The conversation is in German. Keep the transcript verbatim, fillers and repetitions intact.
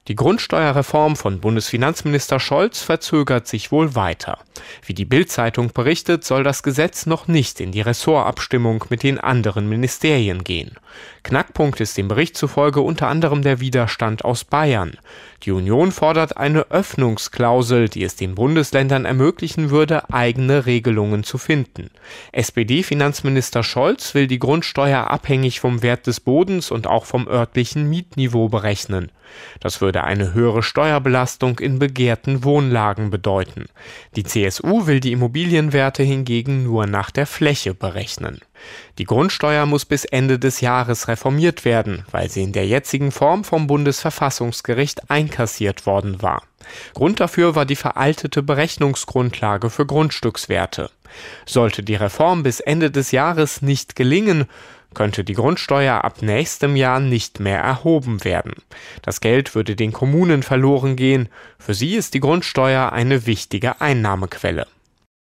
Die Grundsteuerreform von Bundesfinanzminister Scholz verzögert sich wohl weiter. Wie die Bild-Zeitung berichtet, soll das Gesetz noch nicht in die Ressortabstimmung mit den anderen Ministerien gehen. Knackpunkt ist dem Bericht zufolge unter anderem der Widerstand aus Bayern. Die Union fordert eine Öffnungsklausel, die es den Bundesländern ermöglichen würde, eigene Regelungen zu finden. S P D-Finanzminister Scholz will die Grundsteuer abhängig vom Wert des Bodens und auch vom örtlichen Mietniveau berechnen. Das würde eine höhere Steuerbelastung in begehrten Wohnlagen bedeuten. Die C S U will die Immobilienwerte hingegen nur nach der Fläche berechnen. Die Grundsteuer muss bis Ende des Jahres reformiert werden, weil sie in der jetzigen Form vom Bundesverfassungsgericht einkassiert worden war. Grund dafür war die veraltete Berechnungsgrundlage für Grundstückswerte. Sollte die Reform bis Ende des Jahres nicht gelingen, könnte die Grundsteuer ab nächstem Jahr nicht mehr erhoben werden. Das Geld würde den Kommunen verloren gehen. Für sie ist die Grundsteuer eine wichtige Einnahmequelle.